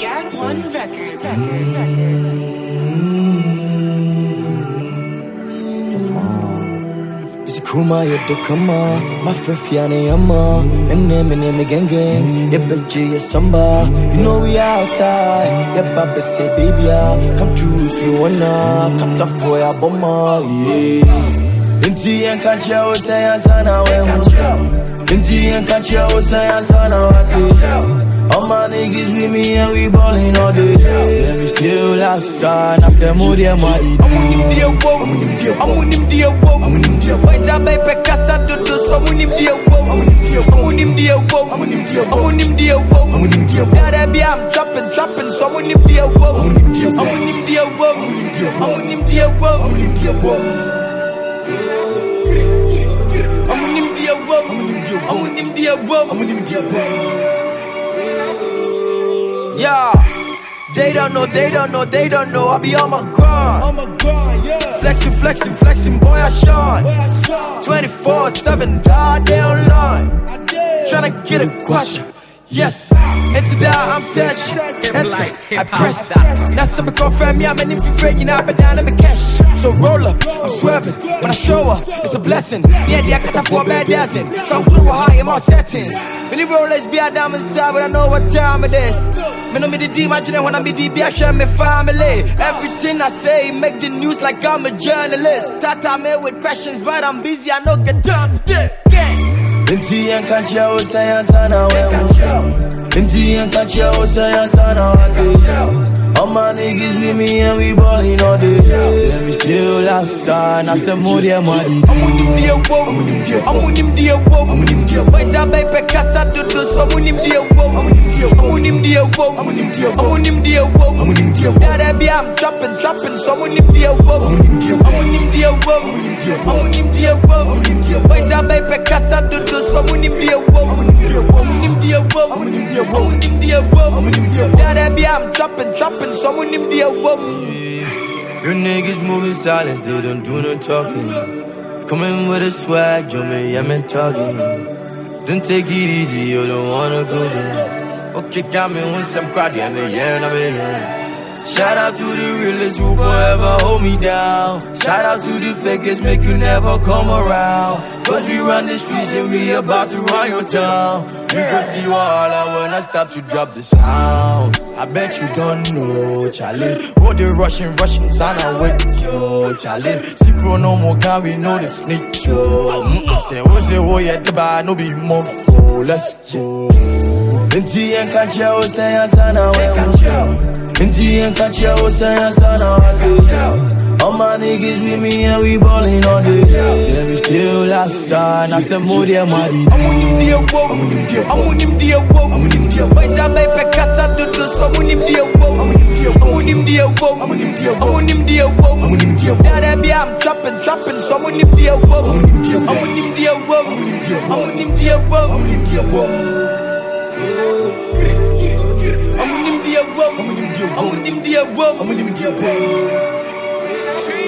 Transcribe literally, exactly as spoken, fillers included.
Jag One Record. It's a kuma yeddo kama my fiane yama and name and name gang gang yeah betcha yeah samba you know we outside yeah papa say baby come through if you wanna come to for ya bomba yeah inti and can't you say asana we inti and can't you say asana wati all my niggas with me and we ballin' all day. Yeah, we still outside. I say more than money. I'm on him dear woe. I'm on him dear woe. I'm on him dear woe. Why's I make a casa do do so I'm on him dear woe. I'm on him dear woe. I'm on him dear woe. I'm on him dear woe. I'm on him dear woe. That be I'm dropping, dropping. So I'm on him dear woe. I'm on him dear woe. I'm on him dear woe. I'm on him dear woe. I'm on him dear woe. I'm on him dear woe. I'm on him dear woe. I'm on him dear woe. Yeah, they don't know, they don't know, they don't know. I be on my grind, on my grind, yeah. Flexing, flexing, flexing, boy I shine. twenty-four seven, goddamn line. Tryna get a question. Yes, it's that I'm searching. Enter, I press. That's some confirm me. I'm an infrared, you know, but down in the cash. So roll up, I'm swerving. When I show up, it's a blessing. Yeah, I got for a bad dancing. So I'm good with high in my settings. Many rollers be a diamond side, but I know what time it is. Me know me the D, my dream when I be D B, I share my family. Everything I say, make the news like I'm a journalist. Start time here with questions, but I'm busy, I know get time to get. Inti and can't you say asana we Inti and can't you say asana wati all my niggas with me and we ballin' all day. Yeah, we still outside. I say more than money. I'm on him dear woe. I'm on him dear woe. I'm on him dear woe. Why's I make a casa do do so I'm on him dear woe. I'm on him dear woe. I'm on him dear woe. I'm on him dear woe. I'm on him dear woe. That be I'm dropping, dropping. So I'm on him dear woe. I'm on him dear woe. I'm on him dear woe. I'm on him dear woe. Why's I make a casa do do so I'm on him dear woe. I'm on him dear woe. I'm on him dear woe. I'm on him dear woe. I'm on him dear woe. That be I'm dropping, dropping. So I'm on him dear woe. You niggas moving silence, they don't do no talking. Coming with a swag, you me, I'm in talking. Don't take it easy, you don't wanna go there. Okay, got me when some crowd, yeah, me, yeah, nah, me, yeah. Shout out to the realest who forever hold me down. Shout out to the fakest, make you never come around. Cause we run the streets and we about to run your town. You can see what I when I stop to drop the sound. I bet you don't know, Charlie. Oh, the Russian, Russian son, I wait, yo, Charlie. See, bro, no more can we know the snitch, yo. Mm-mm, say, oh, say, oh, yeah, the bar, no be more flow. Let's go. Inti and can't you say, Asana, we Inti and can't you say, Asana, we all my niggas with me and we ballin' all day. Yeah, we still outside. I say more than money. I'm on him dear woe. I'm on him dear woe. I'm on him dear woe. I'm on him dear woe. Why's I make a casa do do so I'm on him dear woe. I'm on him dear woe. I'm on him dear woe. I'm on him dear woe. I'm on him dear woe. That be I'm dropping, dropping. So I'm on him dear woe. I'm on him dear woe. I'm on him dear woe. I'm on him dear woe. I'm on him dear woe. I'm on him dear woe. I'm on him dear woe. I'm on him dear woe. I'm on him dear woe.